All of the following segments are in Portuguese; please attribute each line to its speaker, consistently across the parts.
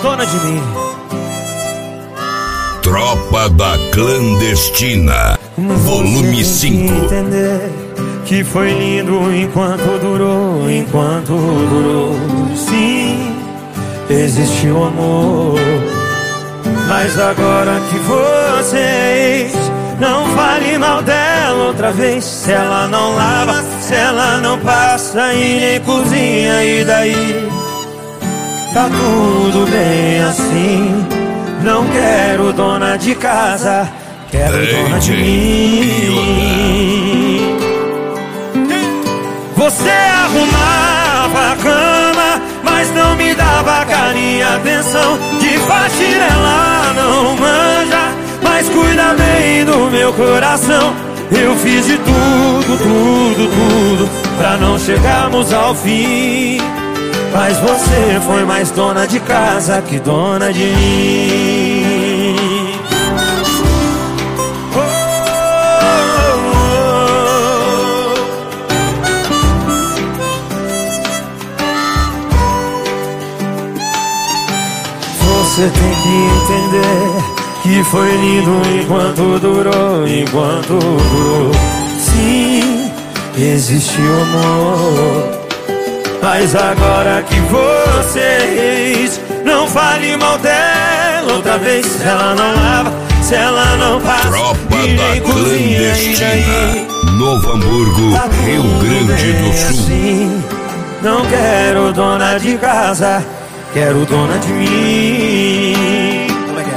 Speaker 1: dona de mim.
Speaker 2: Tropa da Clandestina, volume 5.
Speaker 1: Entender que foi lindo enquanto durou, enquanto durou. Sim, existiu amor, mas agora que vocês não fale mal dela outra vez. Se ela não lava, se ela não passa e nem cozinha, e daí? Tá tudo bem assim. Não quero dona de casa, quero dona de mim. Você arrumava a cama, mas não me dava carinho e atenção. De faxina ela não manja, mas cuida bem do meu coração. Eu fiz de tudo, tudo, tudo pra não chegarmos ao fim, mas você foi mais dona de casa que dona de mim. Oh, oh, oh. Você tem que entender que foi lindo enquanto durou, enquanto durou. Sim, existiu amor, mas agora que vocês não fale mal dela outra vez. Se ela não lava, se ela não passa,
Speaker 2: Tropa
Speaker 1: e nem
Speaker 2: da
Speaker 1: cozinha,
Speaker 2: Clandestina, Novo Hamburgo,
Speaker 1: tá
Speaker 2: Rio Grande do Sul.
Speaker 1: assim. Não quero dona de casa, quero dona de mim.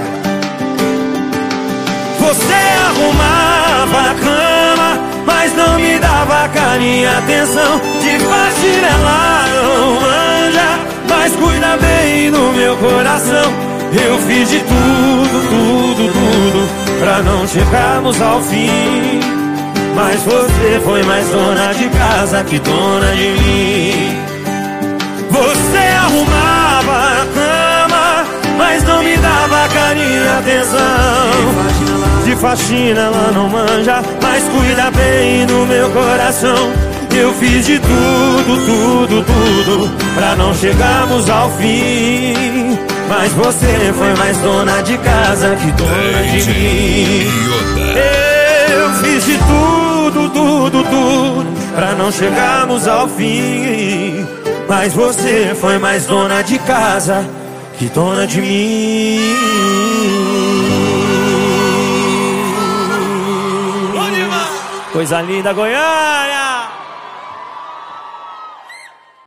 Speaker 1: Você arrumava a cama, mas não me dava carinho e atenção. De faxina ela não manja, mas cuida bem do meu coração. Eu fiz de tudo, tudo, tudo pra não chegarmos ao fim, mas você foi mais dona de casa que dona de mim. Você arrumava a cama, mas não me dava carinho e atenção. De faxina ela não manja, mas cuida bem do meu coração. Eu fiz de tudo, tudo, tudo pra não chegarmos ao fim, mas você foi mais dona de casa que dona de mim. Eu fiz de tudo, tudo, tudo pra não chegarmos ao fim, mas você foi mais dona de casa que dona de mim. Coisa linda, Goiânia!